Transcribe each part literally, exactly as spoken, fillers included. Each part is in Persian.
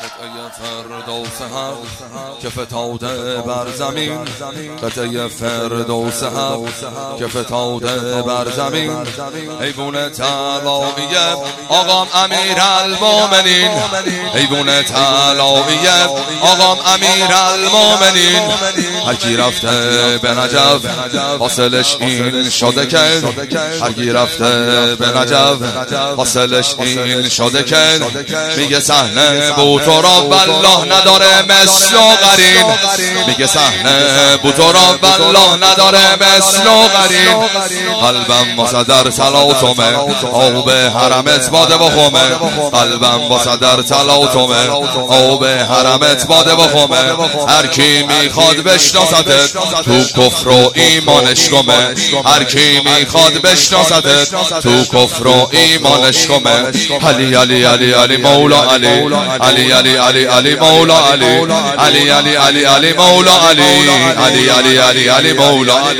قطعه فردوس حق که فتاده بر زمین، قطعه فردوس حق که فتاده بر زمین. حیوان طلاییه آقام امیرالمومنین، حیوان طلاییه آقام امیرالمومنین. هر کی رفته به نجف حاصلش این شده که، هر کی رفته به نجف حاصلش این شده که. میگه صحنه بوتورا والله نداره مثل و قرین، میگه صحنه بوتورا والله نداره مثل و قرین. قلبم واسه در صلاتمه آب حرمت باده و خمه، قلبم واسه در صلاتمه آب حرمت باده و خمه. هر کی میخواد بشناستت تو کفر و ایمانش گمه، هر کی میخواد بشناستت تو کفر و ایمانش گمه. علی علی علی علی مولا علی، علی علی علی علی مولا علی، علی علی علی علی مولا علی، علی علی علی علی مولا علی.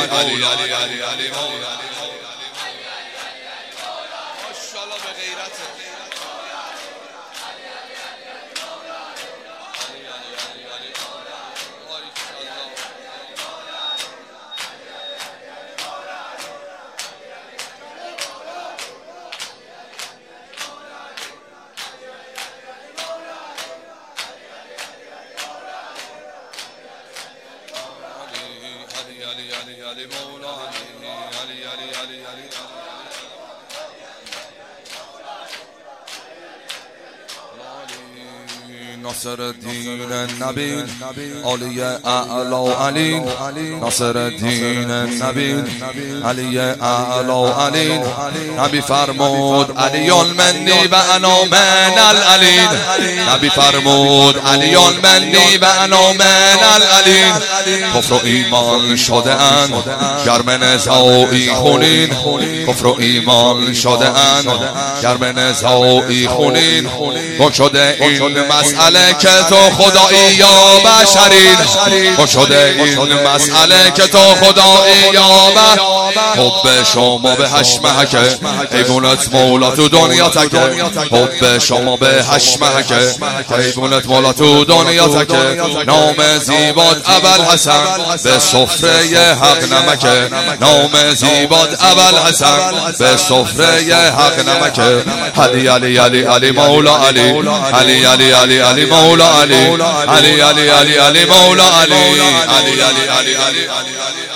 ناصر الدین نبی علی اعلی علی، ناصر الدین نبی علی اعلی علی. نبی فرمود علی المنی و انا من العلین، نبی فرمود علی المنی و انا من العلین. کفر و ایمان شده اند گرم نزاعی خونین، کفر و ایمان شده اند گرم نزاعی خونین. گم شده این مسئله که تو خدایی یا بشرین، گم شده این مسئله که تو خدایی یا بشرین. حب شما به هشمهکه حیوانت مولا تو دنیا تکه، حب شما به هشمهکه حیوانت مولا تو دنیا تکه. نام زیباد ابوالحسن به سفره حق نمکه، نام زیباد ابوالحسن به سفره حق نمکه. علی علی علی علی مولا علی، علی علی علی علی مولا علی، علی علی علی علی مولا علی، علی علی علی علی علی.